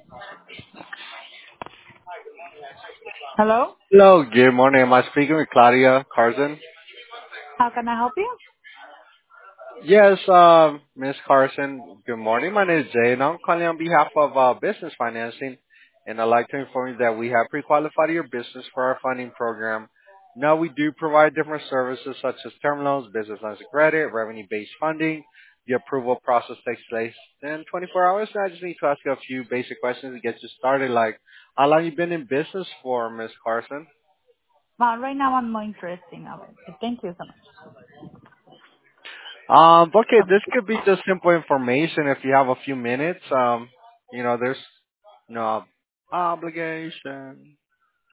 Hello? Hello, good morning. Am I speaking with Claudia Carson? How can I help you? Yes, Miss Carson. Good morning. My name is Jay, and I'm calling on behalf of Business Financing, and I'd like to inform you that we have pre-qualified your business for our funding program. Now, we do provide different services such as term loans, business lines of credit, revenue-based funding. The approval process takes place in 24 hours. I just need to ask you a few basic questions to get you started. Like, how long you been in business for, Miss Carson? Right now I'm more interested of it. Thank you so much. Okay, this could be just simple information if you have a few minutes. There's no obligation.